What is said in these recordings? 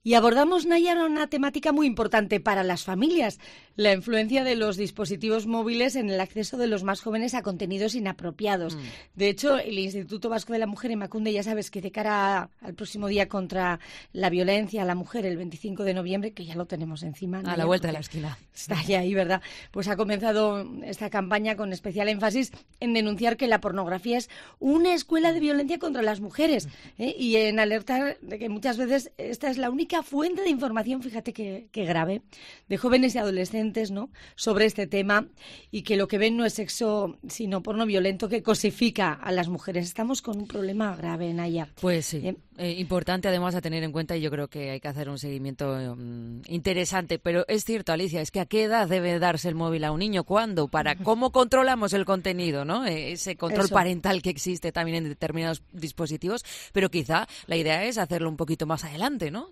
Y abordamos, Naya, una temática muy importante para las familias, la influencia de los dispositivos móviles en el acceso de los más jóvenes a contenidos inapropiados. De hecho, el Instituto Vasco de la Mujer, Emakunde, ya sabes que de cara al próximo día contra la violencia a la mujer, el 25 de noviembre, que ya lo tenemos encima, a Naya, la vuelta de la esquina. Está ya ahí, ¿verdad? Pues ha comenzado esta campaña con especial énfasis en denunciar que la pornografía es una escuela de violencia contra las mujeres, y en alertar de que muchas veces esta es la única fuente de información, fíjate que grave, de jóvenes y adolescentes, ¿no?, sobre este tema, y que lo que ven no es sexo, sino porno violento que cosifica a las mujeres. Estamos con un problema grave, Naya. Pues sí, importante además a tener en cuenta, y yo creo que hay que hacer un seguimiento interesante, pero es cierto, Alicia, es que ¿a qué edad debe darse el móvil a un niño? ¿Cuándo? ¿Cómo controlamos el contenido, ¿no? Ese control parental que existe también en determinados dispositivos, pero quizá la idea es hacerlo un poquito más adelante, ¿no?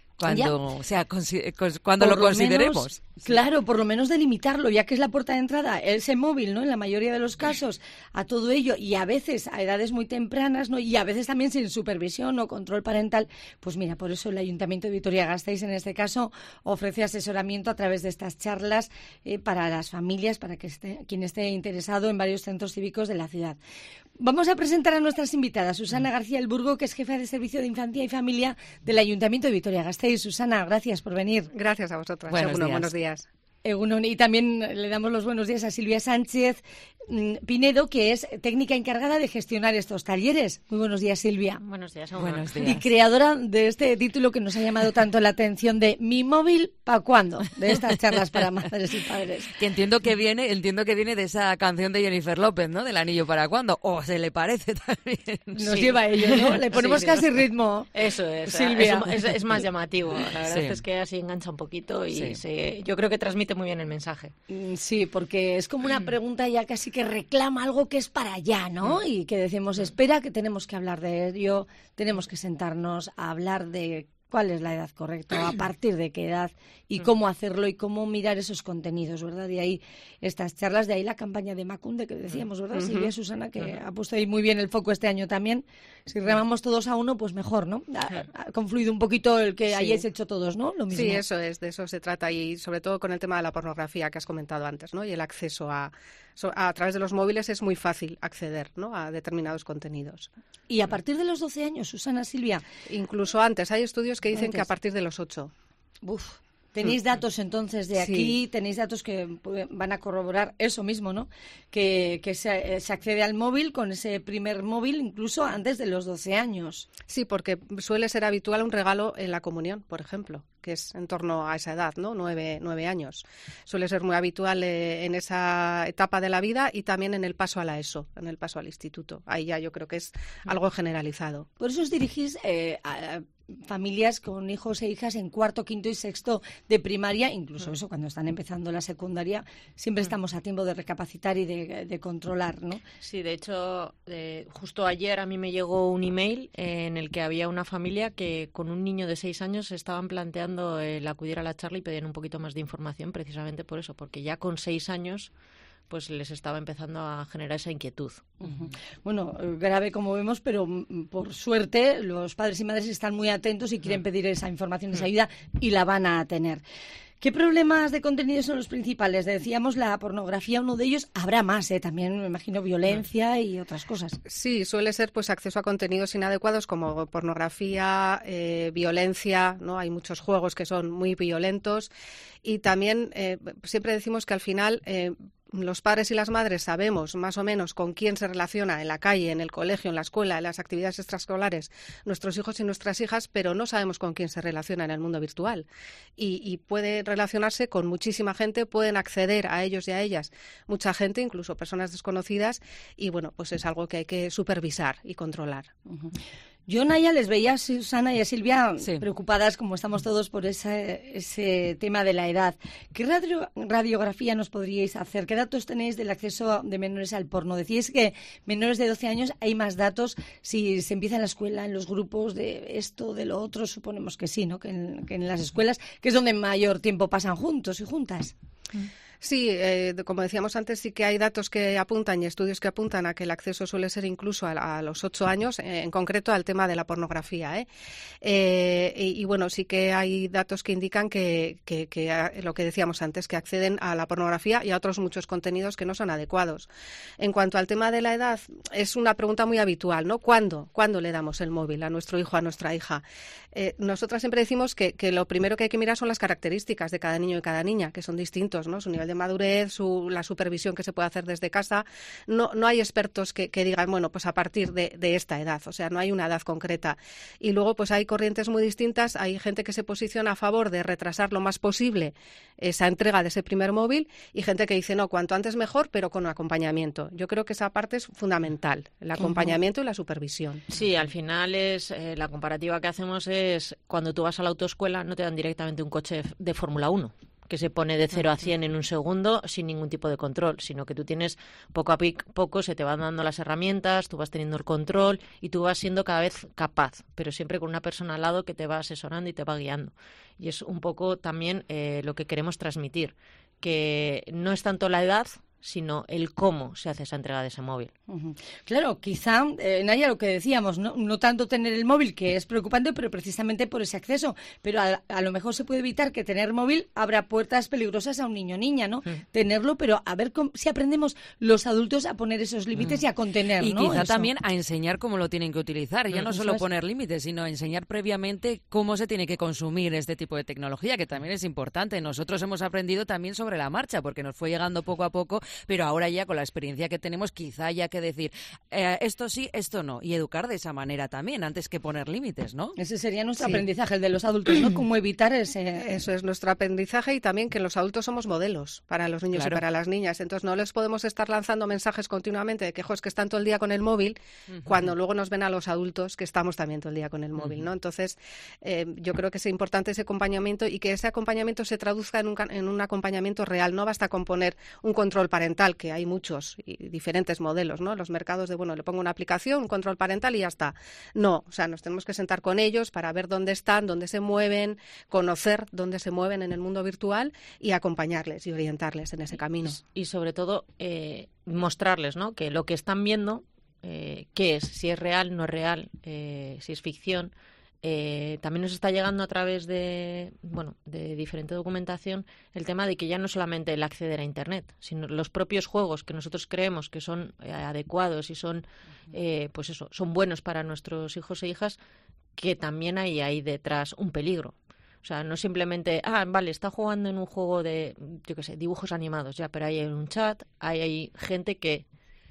Cuando lo consideremos. Claro, por lo menos delimitarlo, ya que es la puerta de entrada, ese móvil, ¿no?, en la mayoría de los casos, a todo ello, y a veces a edades muy tempranas, ¿no?, y a veces también sin supervisión o control parental. Pues mira, por eso el Ayuntamiento de Vitoria-Gasteiz, en este caso, ofrece asesoramiento a través de estas charlas para las familias, para que quien esté interesado, en varios centros cívicos de la ciudad. Vamos a presentar a nuestras invitadas. Susana García El Burgo, que es jefa de Servicio de Infancia y Familia del Ayuntamiento de Vitoria-Gasteiz. Susana, gracias por venir. Gracias a vosotras. Buenos días. Y también le damos los buenos días a Silvia Sánchez Pinedo, que es técnica encargada de gestionar estos talleres. Muy buenos días, Silvia. Buenos días. Y creadora de este título que nos ha llamado tanto la atención, de ¿Mi móvil pa' cuándo?, de estas charlas para madres y padres. Que entiendo que viene de esa canción de Jennifer López, ¿no?, del anillo para cuándo, o se le parece también. Nos lleva a ello, ¿no? Le ponemos casi ritmo. Eso es, Silvia. Es más llamativo. La verdad es que así engancha un poquito y yo creo que transmite muy bien el mensaje. Sí, porque es como una pregunta ya casi que reclama algo que es para allá, ¿no? Y que decimos, espera, que tenemos que hablar de ello, tenemos que sentarnos a hablar de cuál es la edad correcta, a partir de qué edad, y cómo hacerlo y cómo mirar esos contenidos, ¿verdad? De ahí estas charlas, de ahí la campaña de Emakunde que decíamos, ¿verdad, Silvia, Susana, que ha puesto ahí muy bien el foco este año también? Si remamos todos a uno, pues mejor, ¿no? Ha confluido un poquito el que hayáis hecho todos, ¿no? Lo mismo. Sí, eso es, de eso se trata, y sobre todo con el tema de la pornografía que has comentado antes, ¿no? Y el acceso a través de los móviles es muy fácil acceder, ¿no?, a determinados contenidos. Y a partir de los 12 años, Susana, Silvia. Incluso antes, hay estudios que dicen que a partir de los 8. ¿Tenéis datos entonces de aquí? Sí. ¿Tenéis datos que van a corroborar eso mismo, ¿no? Que se accede al móvil con ese primer móvil incluso antes de los 12 años. Sí, porque suele ser habitual un regalo en la comunión, por ejemplo, que es en torno a esa edad, ¿no? 9 años. Suele ser muy habitual en esa etapa de la vida, y también en el paso a la ESO, en el paso al instituto. Ahí ya yo creo que es algo generalizado. Por eso os dirigís a familias con hijos e hijas en cuarto, quinto y sexto de primaria, incluso eso cuando están empezando la secundaria, siempre estamos a tiempo de recapacitar y de controlar, ¿no? Sí, de hecho, justo ayer a mí me llegó un email en el que había una familia que con un niño de 6 años se estaban planteando el acudir a la charla y pedían un poquito más de información, precisamente por eso, porque ya con 6 años pues les estaba empezando a generar esa inquietud. Bueno, grave como vemos, pero por suerte los padres y madres están muy atentos y quieren pedir esa información, esa ayuda, y la van a tener. ¿Qué problemas de contenido son los principales? Decíamos la pornografía, uno de ellos. Habrá más, también me imagino violencia y otras cosas. Sí, suele ser pues acceso a contenidos inadecuados como pornografía, violencia, ¿no? Hay muchos juegos que son muy violentos, y también siempre decimos que al final los padres y las madres sabemos más o menos con quién se relaciona en la calle, en el colegio, en la escuela, en las actividades extraescolares, nuestros hijos y nuestras hijas, pero no sabemos con quién se relaciona en el mundo virtual. Y puede relacionarse con muchísima gente, pueden acceder a ellos y a ellas mucha gente, incluso personas desconocidas, y bueno, pues es algo que hay que supervisar y controlar. Yo, Naya, les veía a Susana y a Silvia preocupadas, como estamos todos, por ese tema de la edad. ¿Qué radiografía nos podríais hacer? ¿Qué datos tenéis del acceso de menores al porno? Decíais que menores de 12 años hay más datos si se empieza en la escuela, en los grupos de esto, de lo otro. Suponemos que sí, ¿no? Que en las escuelas, que es donde mayor tiempo pasan juntos y juntas. Sí, como decíamos antes, sí que hay datos que apuntan y estudios que apuntan a que el acceso suele ser incluso a los 8 años, en concreto al tema de la pornografía. Y bueno, sí que hay datos que indican que lo que decíamos antes, que acceden a la pornografía y a otros muchos contenidos que no son adecuados. En cuanto al tema de la edad, es una pregunta muy habitual, ¿no? ¿Cuándo le damos el móvil a nuestro hijo, a nuestra hija? Nosotras siempre decimos que lo primero que hay que mirar son las características de cada niño y cada niña, que son distintos, ¿no? Su nivel de madurez, la supervisión que se puede hacer desde casa. No hay expertos que digan, bueno, pues a partir de esta edad, o sea, no hay una edad concreta. Y luego, pues hay corrientes muy distintas, hay gente que se posiciona a favor de retrasar lo más posible esa entrega de ese primer móvil y gente que dice, no, cuanto antes mejor, pero con acompañamiento. Yo creo que esa parte es fundamental, el acompañamiento y la supervisión. Sí, al final es la comparativa que hacemos es cuando tú vas a la autoescuela no te dan directamente un coche de Fórmula 1 que se pone de 0 a 100 en un segundo sin ningún tipo de control, sino que tú tienes poco a poco, se te van dando las herramientas, tú vas teniendo el control y tú vas siendo cada vez capaz, pero siempre con una persona al lado que te va asesorando y te va guiando. Y es un poco también lo que queremos transmitir, que no es tanto la edad, sino el cómo se hace esa entrega de ese móvil. Claro, quizá, Naya, lo que decíamos, no tanto tener el móvil, que es preocupante, pero precisamente por ese acceso. Pero a lo mejor se puede evitar que tener móvil abra puertas peligrosas a un niño o niña, ¿no? Tenerlo, pero a ver si aprendemos los adultos a poner esos límites y a contener, y ¿no? quizá Eso. también a enseñar cómo lo tienen que utilizar. Ya no solo poner límites, sino enseñar previamente cómo se tiene que consumir este tipo de tecnología, que también es importante. Nosotros hemos aprendido también sobre la marcha, porque nos fue llegando poco a poco, pero ahora ya con la experiencia que tenemos quizá haya que decir esto sí, esto no, y educar de esa manera también, antes que poner límites, ¿no? Ese sería nuestro aprendizaje, el de los adultos, ¿no? Cómo evitar ese... Eso es nuestro aprendizaje y también que los adultos somos modelos para los niños y para las niñas, entonces no les podemos estar lanzando mensajes continuamente de que, es que están todo el día con el móvil, cuando luego nos ven a los adultos que estamos también todo el día con el móvil, ¿no? Entonces yo creo que es importante ese acompañamiento y que ese acompañamiento se traduzca en un acompañamiento real. No basta con poner un control parental, que hay muchos y diferentes modelos, ¿no? Los mercados de, le pongo una aplicación, un control parental y ya está. No, o sea, nos tenemos que sentar con ellos para ver dónde están, dónde se mueven, conocer dónde se mueven en el mundo virtual y acompañarles y orientarles en ese camino. Y sobre todo mostrarles, ¿no? Que lo que están viendo, qué es, si es real, no es real, si es ficción. También nos está llegando a través de diferente documentación el tema de que ya no solamente el acceder a Internet, sino los propios juegos que nosotros creemos que son adecuados y son, son buenos para nuestros hijos e hijas, que también hay ahí detrás un peligro. O sea, no simplemente, está jugando en un juego de, dibujos animados, ya, pero hay un chat, hay gente que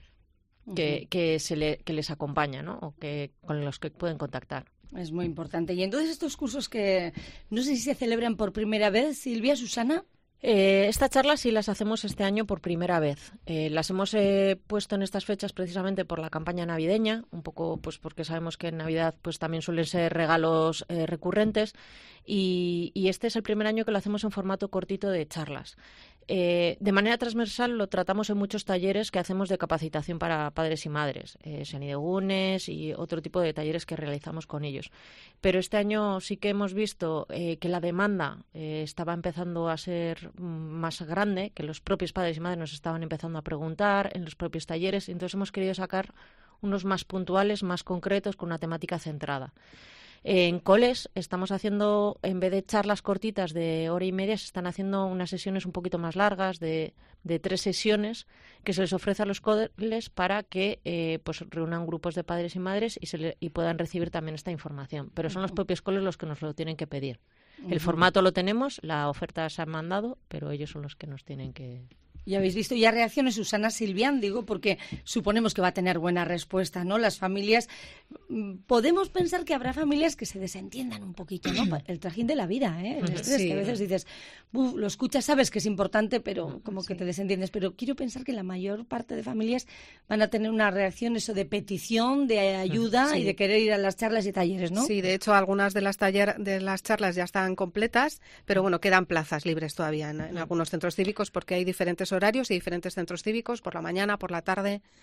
les acompaña, ¿no? O con los que pueden contactar. Es muy importante. Y entonces estos cursos que no sé si se celebran por primera vez, Silvia, Susana. Estas charlas sí las hacemos este año por primera vez. Las hemos puesto en estas fechas precisamente por la campaña navideña, un poco pues porque sabemos que en Navidad pues también suelen ser regalos recurrentes y este es el primer año que lo hacemos en formato cortito de charlas. De manera transversal lo tratamos en muchos talleres que hacemos de capacitación para padres y madres, Senidegunes y otro tipo de talleres que realizamos con ellos. Pero este año sí que hemos visto que la demanda estaba empezando a ser más grande, que los propios padres y madres nos estaban empezando a preguntar en los propios talleres, y entonces hemos querido sacar unos más puntuales, más concretos, con una temática centrada. En coles estamos haciendo, en vez de charlas cortitas de hora y media, se están haciendo unas sesiones un poquito más largas, de 3 sesiones, que se les ofrece a los coles para que reúnan grupos de padres y madres y puedan recibir también esta información. Pero son los propios coles los que nos lo tienen que pedir. El formato lo tenemos, la oferta se ha mandado, pero ellos son los que nos tienen que... Y habéis visto ya reacciones, Susana, Silvián, digo, porque suponemos que va a tener buena respuesta, ¿no? Las familias, podemos pensar que habrá familias que se desentiendan un poquito, ¿no? El trajín de la vida, ¿eh? El estrés, que a veces dices, lo escuchas, sabes que es importante, pero como que te desentiendes. Pero quiero pensar que la mayor parte de familias van a tener una reacción, eso de petición, de ayuda y de querer ir a las charlas y talleres, ¿no? Sí, de hecho, algunas de las charlas ya están completas, pero bueno, quedan plazas libres todavía en algunos centros cívicos porque hay diferentes horarios y diferentes centros cívicos, por la mañana, por la tarde.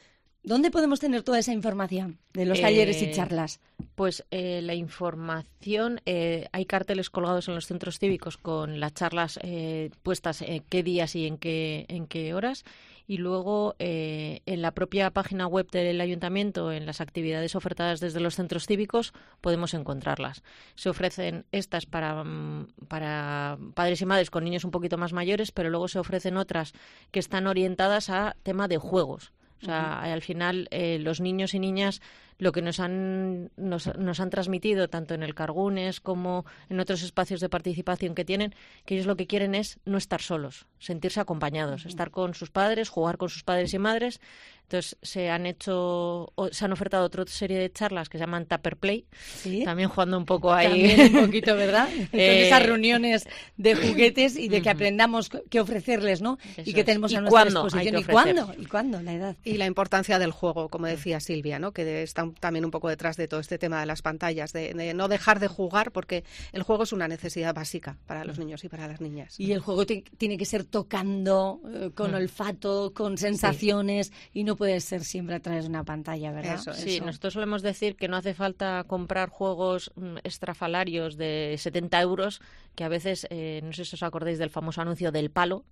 ¿Dónde podemos tener toda esa información de los talleres y charlas? Pues la información, hay carteles colgados en los centros cívicos con las charlas puestas qué días y en qué horas. Y luego en la propia página web del Ayuntamiento, en las actividades ofertadas desde los centros cívicos, podemos encontrarlas. Se ofrecen estas para padres y madres con niños un poquito más mayores, pero luego se ofrecen otras que están orientadas a tema de juegos. O sea, al final los niños y niñas lo que nos han transmitido tanto en el Cargunes como en otros espacios de participación que tienen, que ellos lo que quieren es no estar solos, sentirse acompañados, estar con sus padres, jugar con sus padres y madres. Entonces se han ofertado otra serie de charlas que se llaman Tupper Play, ¿sí? También jugando un poco ahí. También un poquito, ¿verdad? Con esas reuniones de juguetes y de que aprendamos qué ofrecerles, ¿no? Eso y que tenemos a nuestra disposición. ¿Y cuándo? La edad. Y la importancia del juego, como decía Silvia, ¿no? Que está también un poco detrás de todo este tema de las pantallas, de no dejar de jugar, porque el juego es una necesidad básica para los niños y para las niñas. Y el juego tiene que ser tocando, con olfato, con sensaciones, y no puede ser siempre a través de una pantalla, ¿verdad? Sí, nosotros solemos decir que no hace falta comprar juegos estrafalarios de 70 euros, que a veces, no sé si os acordáis del famoso anuncio del palo.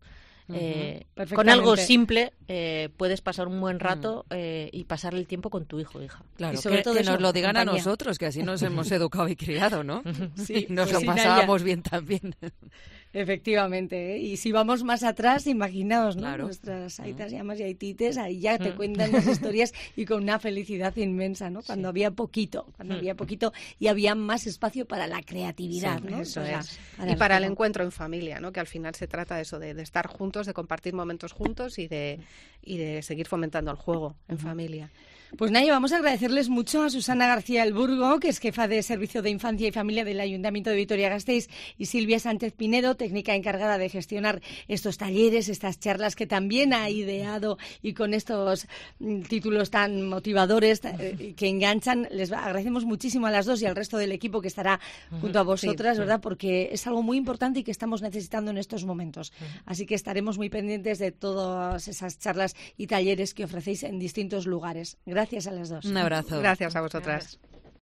Con algo simple puedes pasar un buen rato y pasar el tiempo con tu hijo o hija. Claro, y sobre todo que nos lo digan compañía. A nosotros, que así nos hemos educado y criado, ¿no? Sí, nos lo pasábamos bien también. Efectivamente, ¿eh? Y si vamos más atrás, imaginaos, ¿no? Claro. Nuestras aitas, llamas y aitites, ahí ya te cuentan las historias y con una felicidad inmensa, ¿no? Cuando había poquito y había más espacio para la creatividad, ¿no? Eso es. Y para el encuentro en familia, ¿no? Que al final se trata de eso, de estar juntos, de compartir momentos juntos y de seguir fomentando el juego en familia. Pues Nayo, vamos a agradecerles mucho a Susana García El Burgo, que es jefa de Servicio de Infancia y Familia del Ayuntamiento de Vitoria-Gasteiz, y Silvia Sánchez Pinedo, técnica encargada de gestionar estos talleres, estas charlas que también ha ideado y con estos títulos tan motivadores que enganchan. Les agradecemos muchísimo a las dos y al resto del equipo que estará junto a vosotras, ¿verdad? Porque es algo muy importante y que estamos necesitando en estos momentos. Así que estaremos muy pendientes de todas esas charlas y talleres que ofrecéis en distintos lugares. Gracias a las dos. Un abrazo. Gracias a vosotras.